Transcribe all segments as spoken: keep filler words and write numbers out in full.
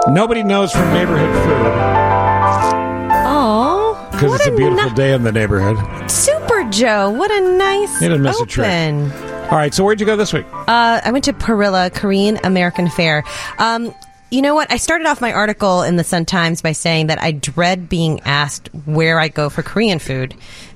Nobody knows from neighborhood food. Oh, because it's a, a beautiful ni- day in the neighborhood. Super Joe, what a nice You didn't miss open. a trick. All right, so where'd you go this week? Uh, I went to Parilla, Korean American Fair. Um, you know what? I started off my article in the Sun-Times by saying that I dread being asked where I go for Korean food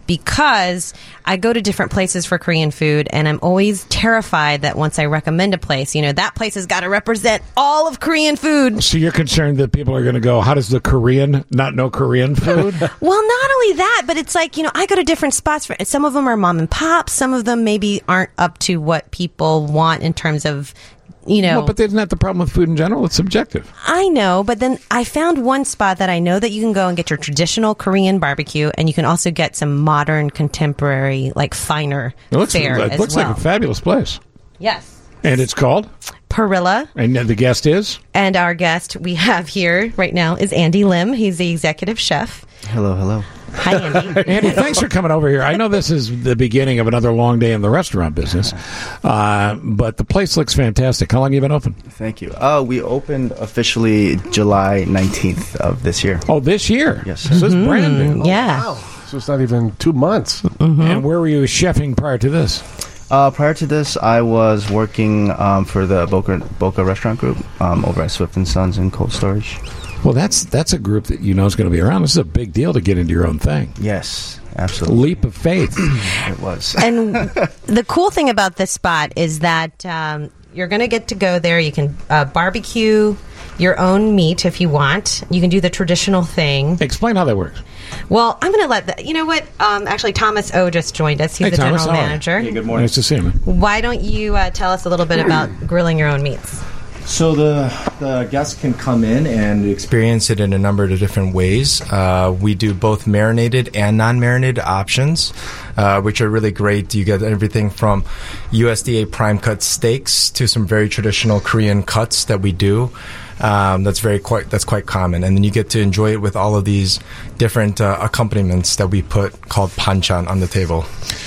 because I go to different places for Korean food, and I'm always terrified that once I recommend a place, you know, that place has got to represent all of Korean food. So you're concerned that people are going to go, how does the Korean not know Korean food? Well, not only that, but it's like, you know, I go to different spots. For some of them are mom and pop. Some of them maybe aren't up to what people want in terms of, you know. Well, but isn't that the problem with food in general? It's subjective. I know, but then I found one spot that I know that you can go and get your traditional Korean barbecue, and you can also get some modern, contemporary, like finer It looks, fare it as looks well. like a fabulous place. Yes. And it's called? Parilla. And the guest is? And our guest we have here right now is Andy Lim. He's the executive chef. Hello, hello. Hi, Andy. Andy, thanks for coming over here. I know this is the beginning of another long day in the restaurant business, uh, but the place looks fantastic. How long have you been open? Thank you. Uh, we opened officially July nineteenth of this year. Oh, this year? Yes, sir. So it's brand new. Mm, yeah. Wow. So it's not even two months. Mm-hmm. And where were you chefing prior to this? Uh, prior to this, I was working um, for the Boca, Boca Restaurant Group um, over at Swift and Sons in cold storage. Well, that's that's a group that you know is going to be around. This is a big deal to get into your own thing. Yes, absolutely. Leap of faith. It was. And the cool thing about this spot is that um, you're going to get to go there. You can uh, barbecue your own meat if you want. You can do the traditional thing. Explain how that works. Well, I'm going to let the, you know what? Um, actually, Thomas O just joined us. He's Hey, the Thomas, general how are you? manager. Hey, good morning. Nice to see you, man. Why don't you uh, tell us a little bit about grilling your own meats? So the the guests can come in and experience it in a number of different ways. Uh, we do both marinated and non-marinated options, uh, which are really great. You get everything from U S D A prime cut steaks to some very traditional Korean cuts that we do. Um, that's very quite that's quite common, and then you get to enjoy it with all of these different uh, accompaniments that we put called panchan on the table.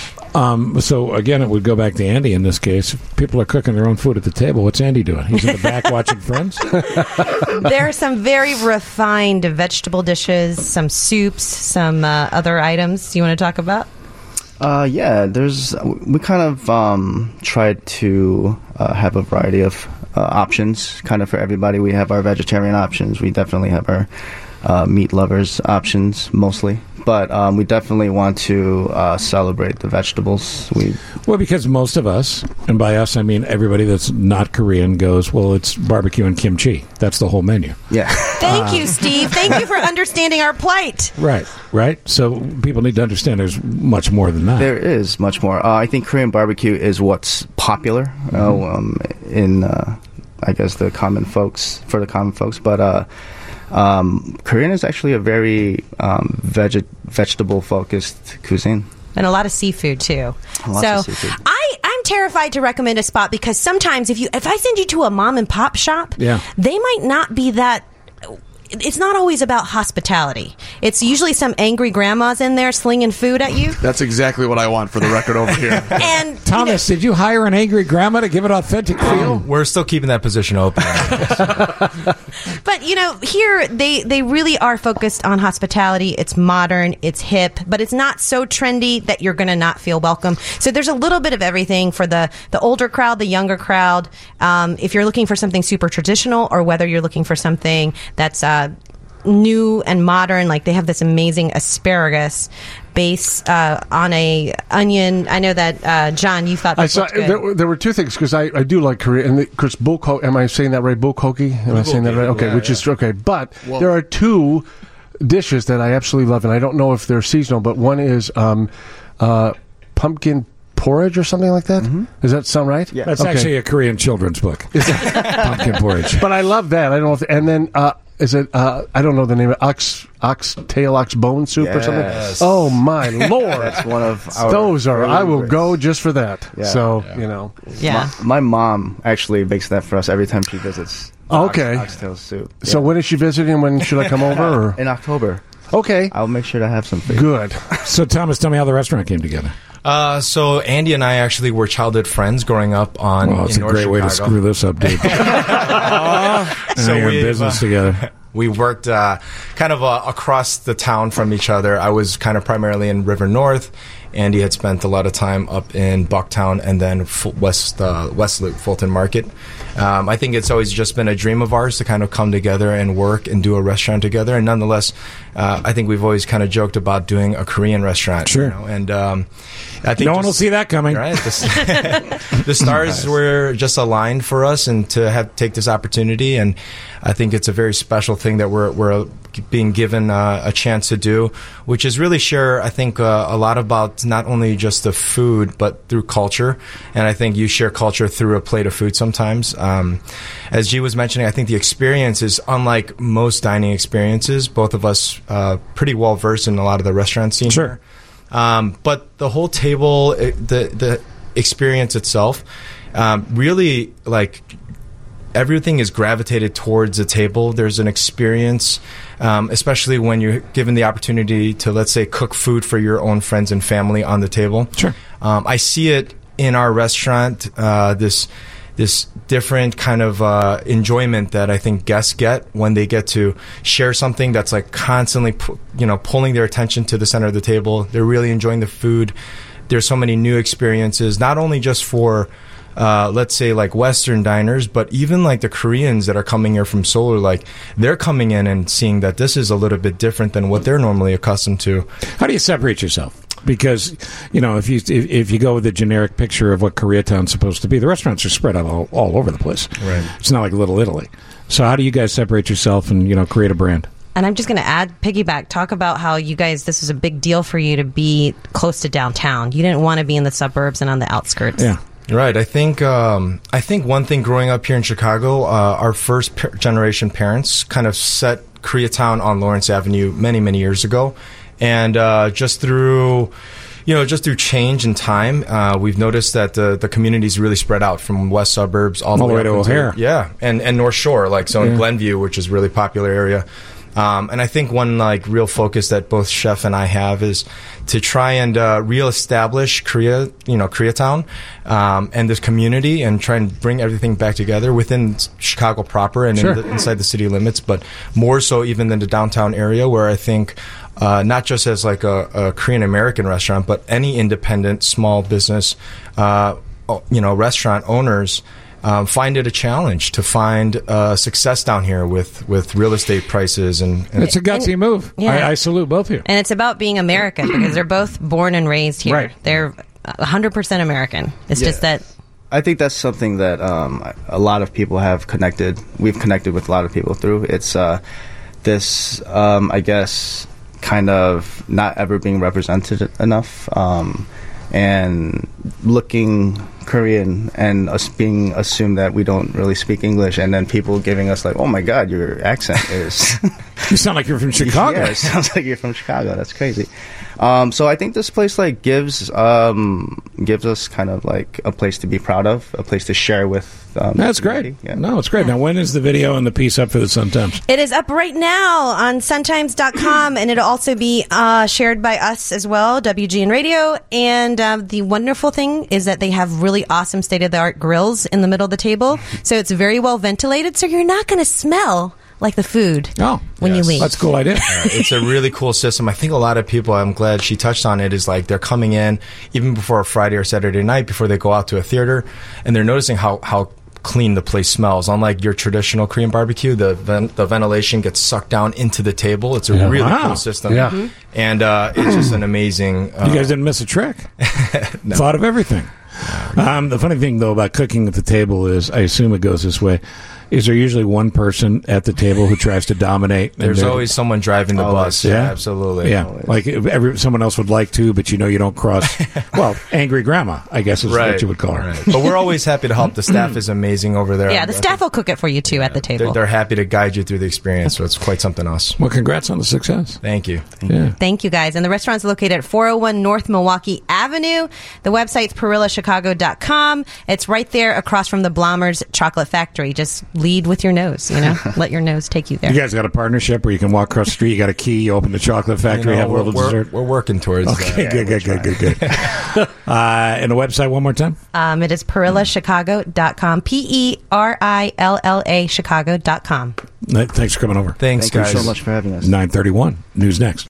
Um, so, again, it would go back to Andy in this case. If people are cooking their own food at the table, what's Andy doing? He's in the back watching Friends? There are some very refined vegetable dishes, some soups, some uh, other items you want to talk about? Uh, yeah, there's we kind of um, tried to uh, have a variety of uh, options, kind of for everybody. We have our vegetarian options. We definitely have our uh, meat lovers options, mostly. But um, we definitely want to uh, celebrate the vegetables. We Well, because most of us, and by us I mean everybody that's not Korean, goes, well, it's barbecue and kimchi. That's the whole menu. yeah. Thank you, Steve. Thank you for understanding our plight. Right, right. So people need to understand there's much more than that. There is much more. Uh, I think Korean barbecue is what's popular Mm-hmm. uh, um, in, uh, I guess, the common folks, for the common folks. But uh, um, Korean is actually a very um, veg- vegetable-focused cuisine. And a lot of seafood, too. Lots so of seafood. I, I'm terrified to recommend a spot because sometimes if you if I send you to a mom and pop shop, Yeah. they might not be that... It's not always about hospitality. It's usually some angry grandmas in there slinging food at you. That's exactly what I want for the record over here. And Thomas, did you hire an angry grandma to give it authentic feel? We're still keeping that position open. But, you know, here they, they really are focused on hospitality. It's modern, it's hip, but it's not so trendy that you're going to not feel welcome. So there's a little bit of everything for the, the older crowd, the younger crowd. Um, if you're looking for something super traditional or whether you're looking for something that's uh, new and modern, like they have this amazing asparagus base uh, on a onion. I know that, uh, John, you thought I this saw looked good. there, were- there were two things because I, I do like Korea and of course bulko. Am I saying that right? Bulgogi? Am I saying that right? Okay, yeah, which yeah. is okay. But Well- there are two dishes that I absolutely love, and I don't know if they're seasonal. But one is um, uh, pumpkin porridge or something like that. Does that sound right? Yeah. That's Okay. actually a Korean children's book. Pumpkin porridge. But I love that. I don't know. If, and then uh, is it? Uh, I don't know the name of ox ox tail ox bone soup or something. Yes. Oh my lord! That's one of our Those are. I will favorites. go just for that. Yeah. So you know. yeah. My, my mom actually makes that for us every time she visits. Okay. Ox, oxtail soup. So Yeah. when is she visiting? When should I come over? Or? In October. Okay. I'll make sure to have some for you. Good. So, Thomas, tell me how the restaurant came together. Uh, so Andy and I actually were childhood friends growing up on. Well, it's in a North great way to Chicago. screw this up, dude. So Now you're in we've, business uh, together. We worked uh, kind of uh, across the town from each other. I was kind of primarily in River North. Andy had spent a lot of time up in Bucktown and then F- West uh, West Loop, Fulton Market. Um, I think it's always just been a dream of ours to kind of come together and work and do a restaurant together. And nonetheless, uh, I think we've always kind of joked about doing a Korean restaurant. Sure. You know? And um, I think No one will just- see that coming. Right. The, the stars were just aligned for us and to have take this opportunity. And I think it's a very special thing that we're we're being given uh, a chance to do, which is really share, I think, uh, a lot about not only just the food, but through culture. And I think you share culture through a plate of food sometimes. Um, as G was mentioning, I think the experience is unlike most dining experiences. Both of us uh, pretty well versed in a lot of the restaurant scene. Sure. Here. Um, but the whole table, it, the the experience itself, um, really like everything is gravitated towards the table. There's an experience, um, especially when you're given the opportunity to, let's say, cook food for your own friends and family on the table. Sure. Um, I see it in our restaurant. Uh, this. This different kind of uh, enjoyment that I think guests get when they get to share something that's like constantly, pu- you know, pulling their attention to the center of the table. They're really enjoying the food. There's so many new experiences, not only just for, uh, let's say, like Western diners, but even like the Koreans that are coming here from Seoul. Like they're coming in and seeing that this is a little bit different than what they're normally accustomed to. How do you separate yourself? Because, you know, if you if, if you go with the generic picture of what Koreatown's supposed to be, the restaurants are spread out all, all over the place. Right. It's not like Little Italy. So how do you guys separate yourself and, you know, create a brand? And I'm just going to add, piggyback, talk about how you guys, this is a big deal for you to be close to downtown. You didn't want to be in the suburbs and on the outskirts. Yeah. Right. I think um, I think one thing growing up here in Chicago, uh, our first per- generation parents kind of set Koreatown on Lawrence Avenue many, many years ago. And uh, just through, you know, just through change and time, uh, we've noticed that the the community's really spread out from west suburbs all, All the way up to into- O'Hare. Yeah, and and North Shore, like so in Yeah. Glenview, which is a really popular area. Um, and I think one like real focus that both Chef and I have is to try and uh, reestablish Korea, you know, Koreatown, um, and this community, and try and bring everything back together within Chicago proper and Sure. in the, inside the city limits, but more so even than the downtown area, where I think uh, not just as like a, a Korean American restaurant, but any independent small business, uh, you know, restaurant owners. Um, find it a challenge to find uh, success down here with, with real estate prices and, and It's a gutsy move. yeah. I, I salute both of you. And it's about being American because they're both born and raised here. Right. They're one hundred percent American. It's Yeah. just that I think that's something that um, a lot of people have connected. We've connected with a lot of people through. It's uh, this, um, I guess, kind of not ever being represented enough, um, and looking Korean and us being assumed that we don't really speak English, and then people giving us like, "Oh my God, your accent is." You sound like you're from Chicago. Yeah, it sounds like you're from Chicago. That's crazy. Um, so I think this place like gives um, gives us kind of like a place to be proud of, a place to share with. Um, That's the great. community. Yeah. No, it's great. Now, when is the video and the piece up for the Sun-Times? it is up right now on sun times dot com, and it'll also be uh, shared by us as well, W G N Radio. And um, the wonderful thing is that they have really awesome state-of-the-art grills in the middle of the table, so it's very well ventilated, so you're not going to smell like the food Oh, when yes. you leave. that's a cool idea. Uh, it's a really cool system. I think a lot of people, I'm glad she touched on it, is like they're coming in even before a Friday or Saturday night, before they go out to a theater, and they're noticing how, how clean the place smells. Unlike your traditional Korean barbecue, the ven- the ventilation gets sucked down into the table. It's a Yeah. really Wow. cool system. Yeah. Mm-hmm. And uh, it's just an amazing... Uh, You guys didn't miss a trick. Thought of everything. Um, the funny thing, though, about cooking at the table is, I assume it goes this way, is there usually one person at the table who tries to dominate? and there's they're- always someone driving the Always. bus. Yeah, Yeah. absolutely. Yeah, like if every, someone else would like to, but you know you don't cross. Well, angry grandma, I guess is Right. what you would call her. Right. But we're always happy to help. The staff is amazing over there. yeah, the staff will cook it for you, too, at the They're, table. they're happy to guide you through the experience, so it's quite something else. Well, congrats on the success. Thank you. Yeah. Thank you, guys. And the restaurant's located at four oh one North Milwaukee Avenue. The website's Parilla Chicago. chicago dot com. It's right there across from the Blommer's Chocolate Factory. Just lead with your nose, you know? Let your nose take you there. You guys got a partnership where you can walk across the street, you got a key, you open the chocolate factory, You know, have a we're, little we're, dessert? we're working towards Okay, that. good, good, good, good, good, good. uh, and the website one more time? Um, it is perilla chicago dot com. P E R I L L A Chicago dot com. Thanks for coming over. Thanks, Thank guys. you so much for having us. nine thirty-one. News next.